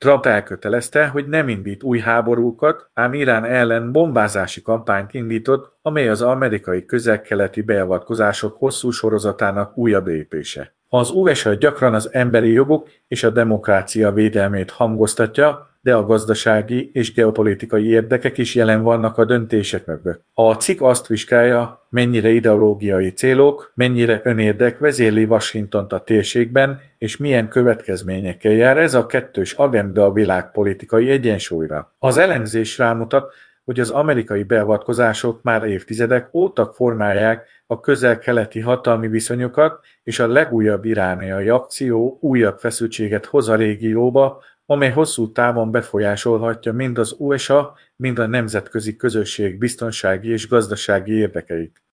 Trump elkötelezte, hogy nem indít új háborúkat, ám Irán ellen bombázási kampányt indított, amely az amerikai közel-keleti beavatkozások hosszú sorozatának újabb lépése. Az USA gyakran az emberi jogok és a demokrácia védelmét hangoztatja, de a gazdasági és geopolitikai érdekek is jelen vannak a döntések mögött. A cikk azt vizsgálja, mennyire ideológiai célok, mennyire önérdek vezérli Washingtont a térségben, és milyen következményekkel jár ez a kettős agenda a világpolitikai egyensúlyra. Az elemzés rámutat, hogy az amerikai beavatkozások már évtizedek óta formálják a közel-keleti hatalmi viszonyokat, és a legújabb irániai akció újabb feszültséget hoz a régióba, amely hosszú távon befolyásolhatja mind az USA, mind a nemzetközi közösség biztonsági és gazdasági érdekeit.